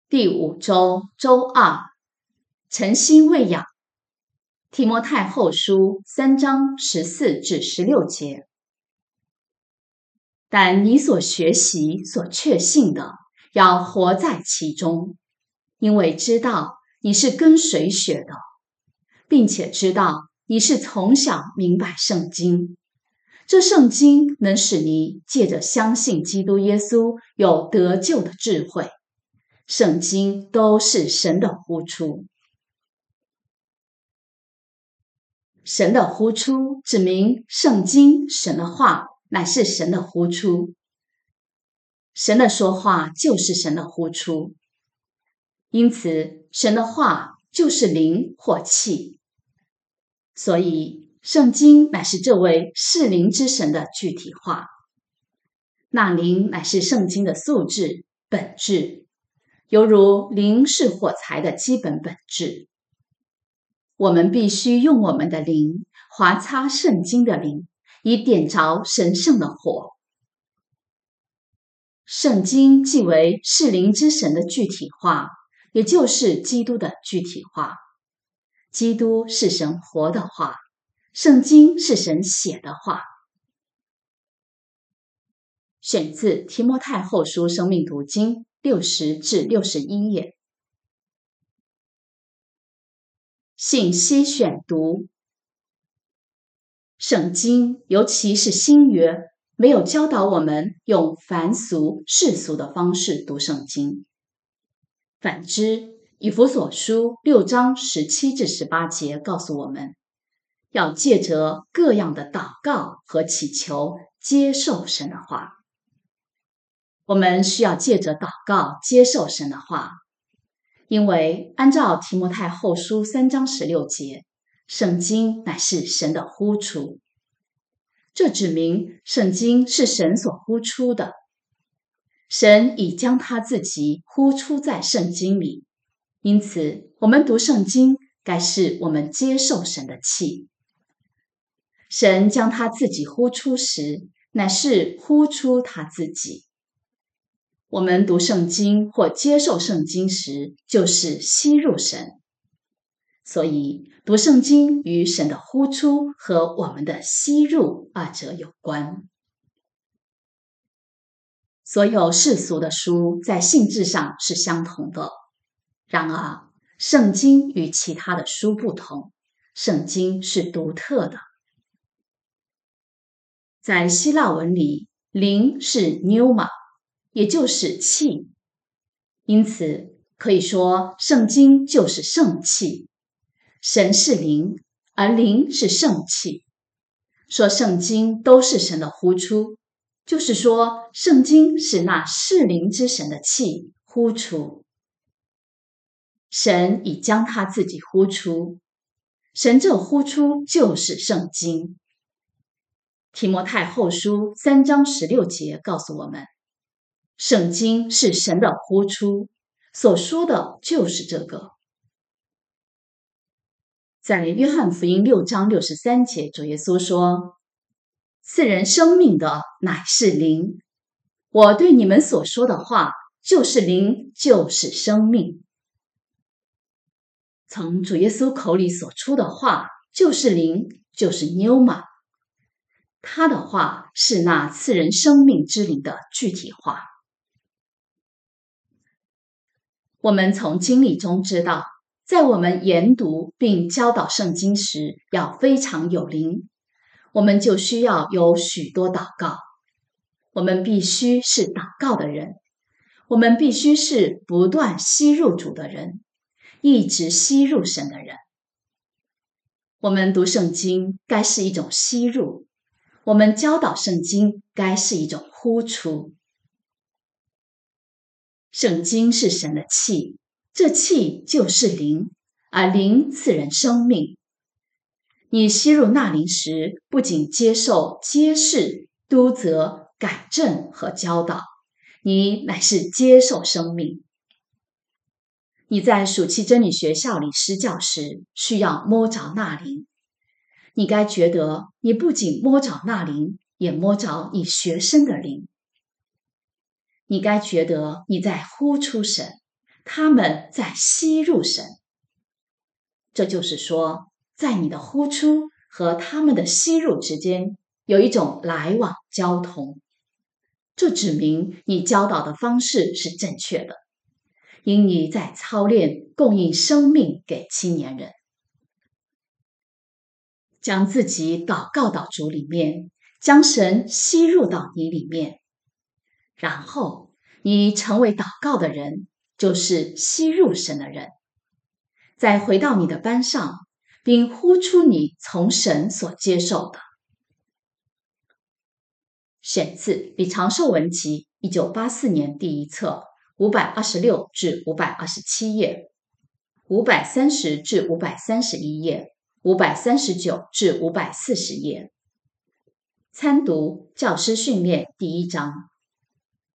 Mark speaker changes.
Speaker 1: 第5周周2，诚心喂养。提摩太后书3章14至16节。但你所学习、所确信的，要活在其中，因为知道你是跟谁学的，并且知道你是从小明白圣经。这圣经能使你借着相信基督耶稣有得救的智慧。圣经都是神的呼出。神的呼出指明圣经，神的话乃是神的呼出。神的说话就是神的呼出，因此神的话就是灵或气。所以圣经乃是这位是灵之神的具体化。那灵乃是圣经的素质、本质，犹如灵是火柴的基本本质。我们必须用我们的灵划擦圣经的灵，以点着神圣的火。圣经即为是灵之神的具体化，也就是基督的具体化。基督是神活的话，圣经是神写的话。选自提摩太后书生命读经60至61页。信息选读。圣经，尤其是新约，没有教导我们用凡俗世俗的方式读圣经。反之，以弗所书6章17至18节告诉我们，要借着各样的祷告和祈求接受神的话。我们需要借着祷告接受神的话，因为按照提摩太后书3章16节，圣经乃是神的呼出。这指明圣经是神所呼出的，神已将他自己呼出在圣经里，因此我们读圣经该是我们接受神的气。神将他自己呼出时，乃是呼出他自己。我们读圣经或接受圣经时，就是吸入神。所以读圣经与神的呼出和我们的吸入二者有关。所有世俗的书在性质上是相同的，然而圣经与其他的书不同，圣经是独特的。在希腊文里，灵是 pneuma， 也就是气，因此可以说圣经就是圣气。神是灵，而灵是圣气。说圣经都是神的呼出，就是说圣经是那是灵之神的气呼出。神已将他自己呼出，神这呼出就是圣经。提摩太后书3章16节告诉我们，圣经是神的呼出，所说的就是这个。在约翰福音6章63节，主耶稣说，赐人生命的乃是灵，我对你们所说的话就是灵，就是生命。从主耶稣口里所出的话就是灵，就是 pneuma。他的话是那赐人生命之灵的具体化。我们从经历中知道，在我们研读并教导圣经时，要非常有灵。我们就需要有许多祷告。我们必须是祷告的人，我们必须是不断吸入主的人，一直吸入神的人。我们读圣经该是一种吸入，我们教导圣经该是一种呼出。圣经是神的气，这气就是灵，而灵赐人生命。你吸入那灵时，不仅接受揭示、督责、改正和教导，你乃是接受生命。你在暑期真理学校里施教时，需要摸着那灵。你该觉得你不仅摸着那灵，也摸着你学生的灵。你该觉得你在呼出神， 他们在吸入神。这就是说，在你的呼出和他们的吸入之间有一种来往交通，这指明你教导的方式是正确的，因你在操练供应生命给青年人。将自己祷告到主里面，将神吸入到你里面，然后你成为祷告的人，就是吸入神的人。再回到你的班上，并呼出你从神所接受的。选自《李长寿文集》1984年第一册526至527页，530至531页，539至540页。参读教师训练第1章。